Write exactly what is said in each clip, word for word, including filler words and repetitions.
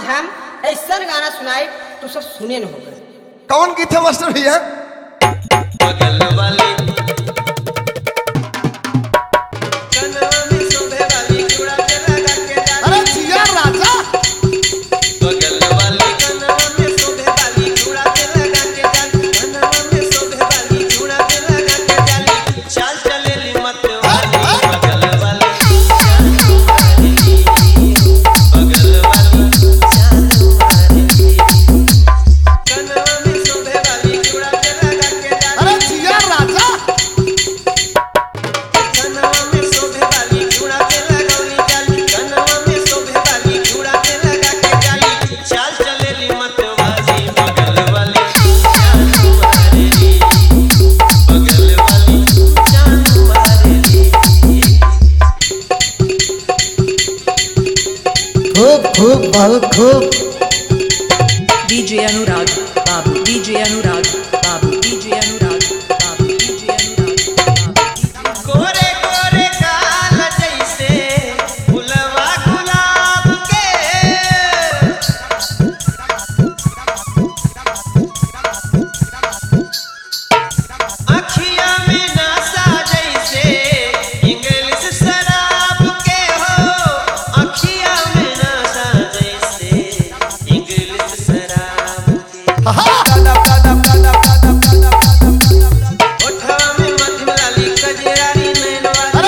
हम ऐसा गाना सुनाए तो सब सुने न हो गए। कौन गीत है मास्टर भैया? बगल वाले खूब बहुत खूब। डीजे अनुराग बाबू, डीजे अनुराग बाबू, डीजे अनुराग बाबू, डीजे अनुराग बाबू। गोरे गोरे काल जैसे फुलवा गुलाब के, अखिया में नशा जैसे इंग्लिश शराब के हो, अखिया में नशा जैसे इंग्लिश शराब के। ओठवा में मध्यम लाली कजरारी नैन वाली,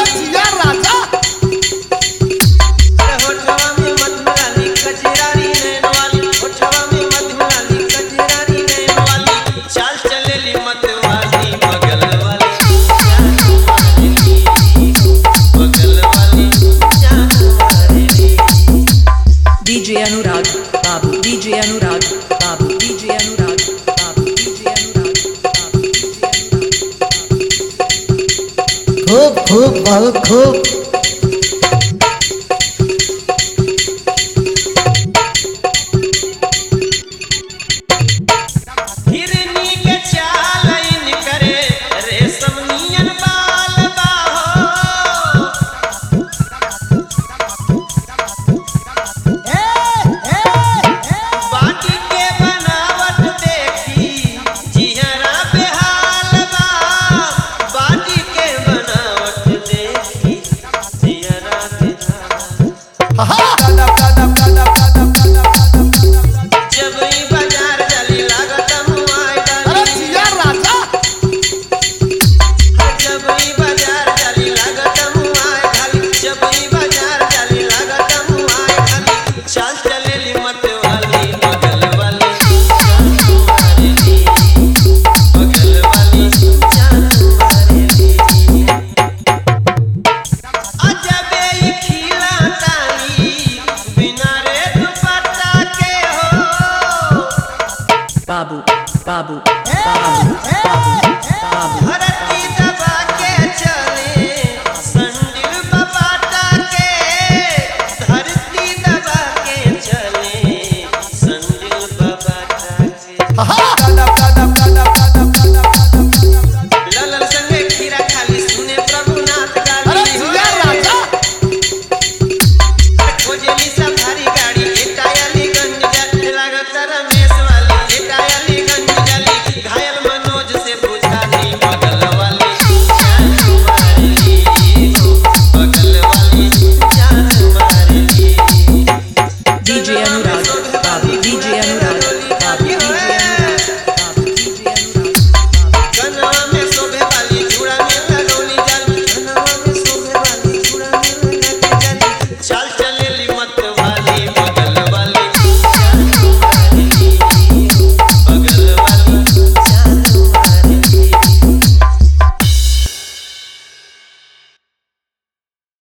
ओठवा में मध्यम लाली कजरारी नैन वाली, ओठवा में मध्यम लाली कजरारी नैन वाली, चाल चलेली मतवाली बगल वाली बगल वाली जान मारेली। डीजे अनुराग बाबू, डीजे अनुराग बाबू, डीजे अनुराग बाबू, डीजे अनुराग बाबू, डीजे अनुराग। खूब खूब बहुत खूब। हिरनी के चाल इन करे रेशम नियन बाल बाहो, बाटी के बनावट देखी जिहरा बेहाल बा, बाटी के बनावट देखी जिहरा बेहाल। जब ई बाजार जाली लागत मुआई डाली, जब ई बाजार जाली लागत मुआई डाली, जब ई बाजार जाली लागत मुआई डाली, चाल चलेली मतवाली बगल वाली जान मारेली, बगल वाली जान मारेली। अजबे ई खिला ताली बिना रे दुपट्टा के हो, बाबू बाबू बाबू बाबू।